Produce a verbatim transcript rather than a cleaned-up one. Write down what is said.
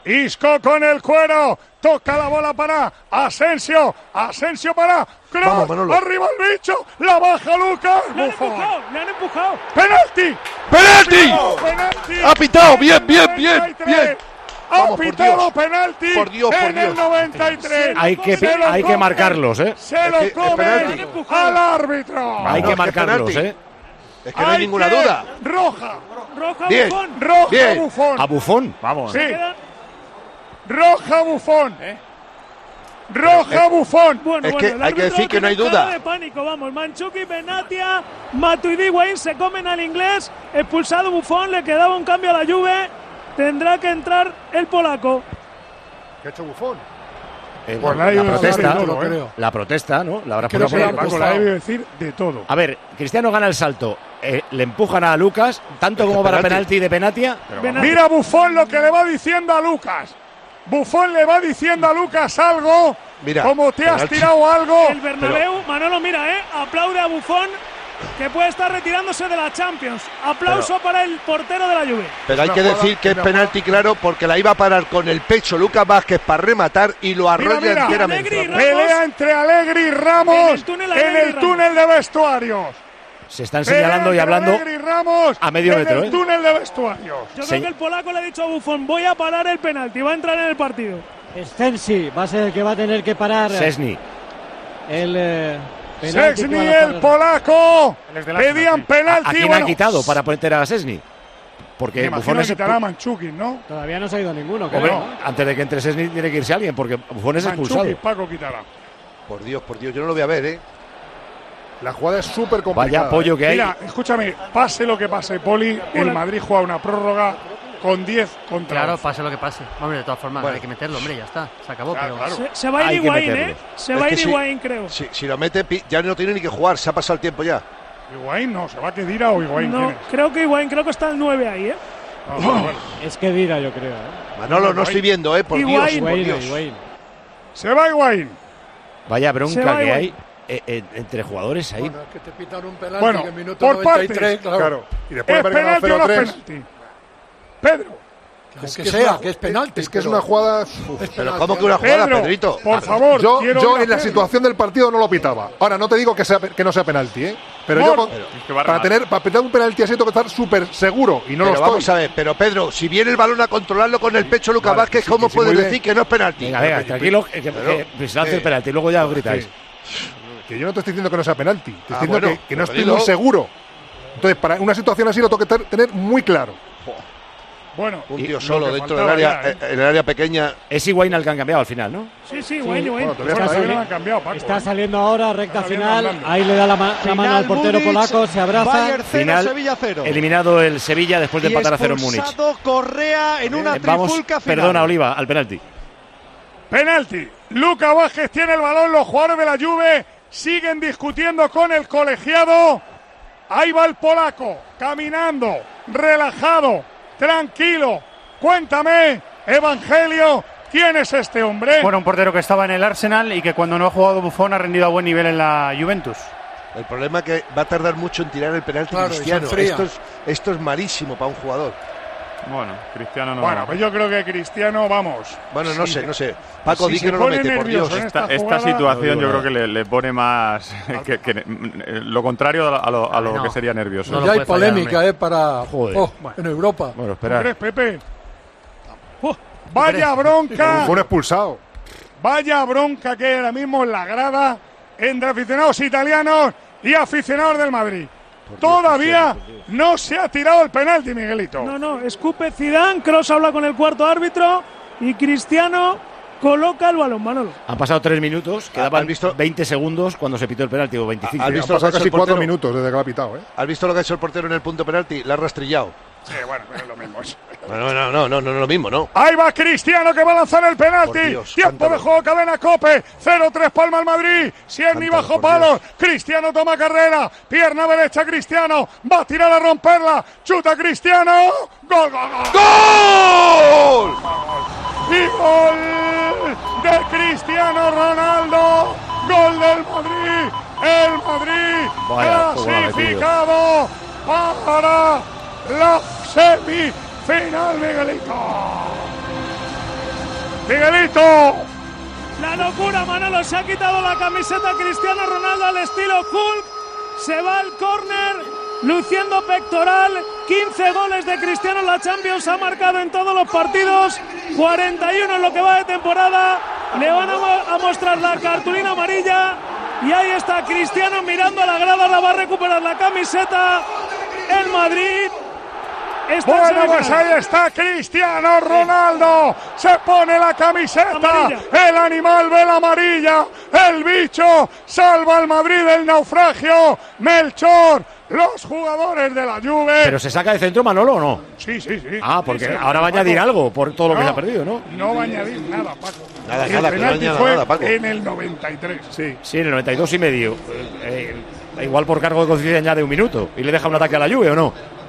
Isco con el cuero, toca la bola para Asensio, Asensio para Kroos, arriba el bicho, la baja Lucas. Le han empujado, le han empujado. ¡Penalti! ¡Penalti! ¡Oh, penalti! ¡Ha pitado! ¡Bien, bien, bien! bien. Ha Vamos, pitado penalti por Dios, por en el Dios. noventa y tres. Hay que, hay que marcarlos, ¿eh? Se lo Es que- comen es al árbitro. Hay no, que es que marcarlos, penalti. ¿eh? Es que no hay ninguna que- duda. Roja, Roja Bien. Buffon. roja Bien. Buffon. A Buffon, vamos. Sí, Queda- roja Buffon. Roja Buffon. Bueno, Es bueno, que el hay que árbitro decir que no hay tiene duda. cara de pánico, vamos. Mandzukic, Benatia, Matuidi, Higuaín se comen al inglés. Expulsado Buffon, le quedaba un cambio a la Juve. Tendrá que entrar el polaco. ¿Qué ha hecho Buffon? Eh, Pues la, la ha ido protesta, a decir todo, ¿eh? creo. la protesta, ¿no? La habrá Creo puesto que por- la- Paco, la he debido decir de todo. A ver, Cristiano gana el salto, eh, le empujan a Lucas, tanto como para penalti. penalti de Benatia. Benatia. Mira Buffon lo que le va diciendo a Lucas. Buffon le va diciendo a Lucas algo. Mira, como te has penalti. tirado algo. El Bernabéu, Manolo, mira, ¿eh? Aplaude a Buffon, que puede estar retirándose de la Champions. Aplauso para el portero de la Juve. Pero hay Una que jugada- decir que es una penalti claro porque la iba a parar con el pecho Lucas Vázquez para rematar y lo arrolla Mira, mira. enteramente. Alegri, Pelea entre Alegri y Ramos En el túnel, en Alegri y el Ramos. túnel de vestuarios. Se están Pelea señalando y entre hablando Alegri y Ramos a medio en metro, el ¿eh? túnel de vestuarios. Yo Sí. creo que el polaco le ha dicho a Buffon, voy a parar el penalti, va a entrar en el partido. Stensi va a ser el que va a tener que parar Szczęsny. el eh, penalti. Szczęsny, con la el zona. polaco. Él es del Arsenal, Pedían sí. ¿A penalti. quién bueno, ha quitado para meter a Szczęsny? Porque me Buffon imagino es que quitará a Mandzukic, ¿no? Todavía no se ha ido ninguno, creo. Hombre, ¿no? antes de que entre Szczęsny tiene que irse alguien, porque Buffon es expulsado. Mandzukic, Paco quitará. Por Dios, por Dios, yo no lo voy a ver, ¿eh? La jugada es súper complicada. Vaya apoyo que hay. Mira, escúchame, pase lo que pase, Poli, el Madrid juega una prórroga con diez contra Claro, once. pase lo que pase. Hombre, de todas formas, Bueno. hay que meterlo, hombre, ya está. Se acabó, Claro, pero. claro. Se, se va a Hay ir que Higuaín, meterlo. ¿eh? Se Es va a que ir sí. Higuaín, creo. Si, si lo mete, pi- ya no tiene ni que jugar, se ha pasado el tiempo ya. Higuaín no, se va a Kedira o Higuaín. No, ¿quién es? creo que Higuaín, creo que está el nueve ahí, ¿eh? Ah, bueno, bueno. Es que Dira, yo creo. ¿eh? Manolo, no estoy viendo, ¿eh? Por Dios, Higuaín. por Higuaín, Dios. Higuaín. Se va Higuaín. Vaya Se bronca va que igual. hay eh, eh, entre jugadores ahí. Bueno, es que te pitan un penalti Bueno, que en minuto por noventa y tres, partes. claro. Claro. Y después ¿Es de haber ganado penalti o no es cero tres. penalti? Pedro, Aunque que sea, sea, que que es es penalti, Es que es pero- una jugada. Pero ¿cómo que una jugada, Pedro, Pedrito? por favor. Yo, quiero yo ir a en la Pedro. situación del partido no lo pitaba. Ahora no te digo que, sea, que no sea penalti, ¿eh? Pero Mor- yo con- Pero es que va a para rematar. tener para pitar un penalti así tengo que estar súper seguro y no pero lo vamos estoy. a ver, pero Pedro, si viene el balón a controlarlo con el pecho Lucas Vale, Vázquez, sí, ¿cómo sí, sí, puedes muy bien. decir que no es penalti? Venga, venga, tranquilo, que, que, que- que se lance el penalti y luego ya os gritáis. Sí. Que yo no te estoy diciendo que no sea penalti, te estoy Ah, diciendo bueno, que, que no pero estoy dilo. muy seguro. Entonces, para una situación así lo tengo que ter- tener muy claro. Bueno, Un y tío lo solo que dentro del faltaba área, ya, ¿eh? eh, en el área pequeña. Es Higuaín al que han cambiado al final, ¿no? Sí, sí, Higuaín, Higuaín. Bueno, todavía Bueno, está todavía ahí. no la han cambiado, Paco. Está ¿eh? saliendo ahora, recta Está bien final. andando. Ahí le da la, ma- la mano al portero Múnich, polaco, se abraza. Bayern cero, Final, Sevilla cero. Eliminado el Sevilla después de Y empatar a cero en Múnich. expulsado Correa en una Eh, Vamos, trifulca final. perdona, Oliva, al penalti. Penalti. Lucas Vázquez tiene el balón. Los jugadores de la Juve siguen discutiendo con el colegiado. Ahí va el polaco, caminando, relajado, tranquilo. Cuéntame, Evangelio, ¿quién es este hombre? Bueno, un portero que estaba en el Arsenal y que cuando no ha jugado Buffon ha rendido a buen nivel en la Juventus. El problema es que va a tardar mucho en tirar el penalti Claro, y se Cristiano. enfría. Esto es, esto es malísimo para un jugador. Bueno, Cristiano no. Bueno, pues yo creo que Cristiano, vamos. Bueno, no sí, sé, no sé. Paco, si di se que no lo pone mete, por Dios. nervioso en Esta, esta esta jugada- situación No yo digo creo que le, le pone más que, que- eh, lo contrario a lo, a lo No. que sería nervioso. No lo Ya hay puede fallar, polémica, hombre. ¿eh? Para. Joder. Oh, en Europa. Bueno, ¿Tú espera. crees, Pepe? Oh, vaya bronca, Fue un expulsado. vaya bronca que hay ahora mismo en la grada entre aficionados italianos y aficionados del Madrid. Todavía no se ha tirado el penalti, Miguelito. No, no, escupe Zidane, Kroos habla con el cuarto árbitro y Cristiano coloca el balón, Manolo. Han pasado tres minutos, quedaban ¿Has visto? veinte segundos cuando se pitó el penalti, o veinticinco. ¿Has Han visto lo que ha pasado hecho casi el cuatro portero? minutos desde que lo ha pitado, ¿eh? ¿Has visto lo que ha hecho el portero en el punto penalti? La ha rastrillado. Sí, bueno, pero es lo mismo. Bueno, no, no, no, no, no es lo mismo, ¿no? Ahí va Cristiano que va a lanzar el penalti. Por Dios, Tiempo cántalo. de juego, cadena Cope. cero tres Palma al Madrid. Sieni Cántalo, bajo por palos. Cristiano toma carrera. Pierna derecha Cristiano. Va a tirar a romperla. Chuta Cristiano. Gol, gol, gol. ¡Gol! Y gol de Cristiano Ronaldo. Gol del Madrid. El Madrid Vaya, qué gol ha clasificado para la semifinal, Miguelito. Miguelito. La locura, Manolo, se ha quitado la camiseta Cristiano Ronaldo al estilo Hulk, se va al córner, luciendo pectoral, quince goles de Cristiano en la Champions, ha marcado en todos los partidos, cuarenta y uno en lo que va de temporada, le van a, a mostrar la cartulina amarilla y ahí está Cristiano mirando a la grada, la va a recuperar la camiseta, el Madrid. Bueno, pues ahí está Cristiano Ronaldo, se pone la camiseta, amarilla. El animal ve la amarilla, el bicho salva al Madrid del naufragio, Melchor, los jugadores de la Juve. ¿Pero se saca de centro Manolo o no? Sí, sí, sí. Ah, porque sí, sí, ahora va a añadir algo por todo lo que no, se ha perdido, ¿no? No va a añadir nada, Paco. Nada, el nada, que no añada fue nada, Paco. En el noventa y tres, sí. Sí, en el noventa y dos y medio. Eh, eh, igual por cargo de conciencia añade un minuto y le deja un ataque a la Juve, ¿o no?